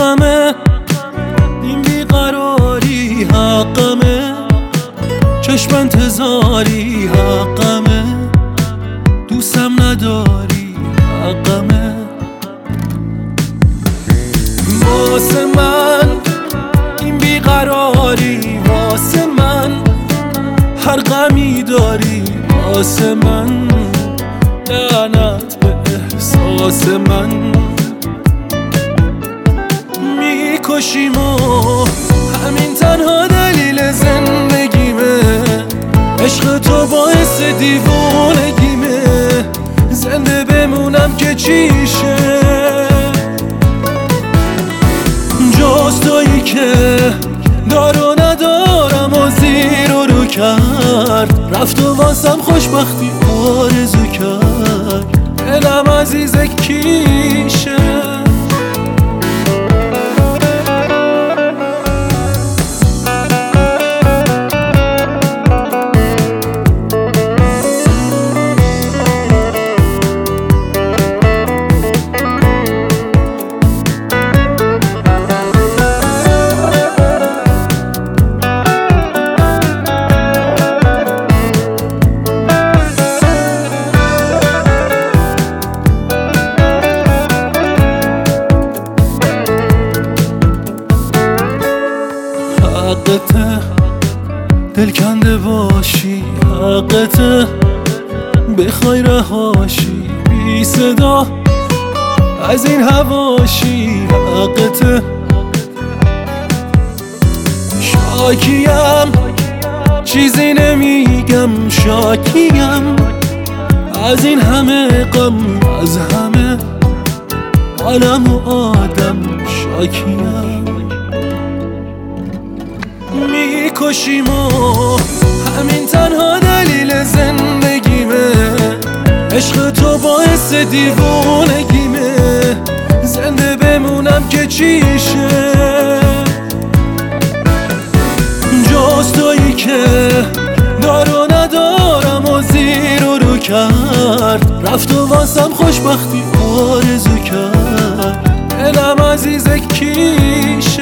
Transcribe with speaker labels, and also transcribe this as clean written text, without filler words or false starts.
Speaker 1: حقمه، این بیقراری حقمه، چشم انتظاری حقمه، دوستم نداری حقمه. واسه من این بیقراری، واسه من هر غمی داری، واسه من لعنت به احساس من. میکشیم و همین تنها دلیل زندگیمه، عشق تو باعث دیوونگیمه، زنده بمونم که چیشه، جز تویی که دارو ندارم و زیر و رو کرد، رفت و واسم خوشبختی آرزو کرد، دلم عزیز کیشه. حقته دل کنده باشی، حقته بخوای رهاشی بی صدا از این حواشی، حقته شاکیم چیزی نمیگم، شاکیم از این همه غم، از همه عالم و آدم شاکیم. میکشیم و همین تنها دلیل زندگیمه، عشق تو باعث دیوونگیمه، زنده بمونم که چیشه، جز تویی که دارو ندارم و زیر و رو کرد، رفت و واسم خوشبختی آرزو کرد، دلم عزیز کیش.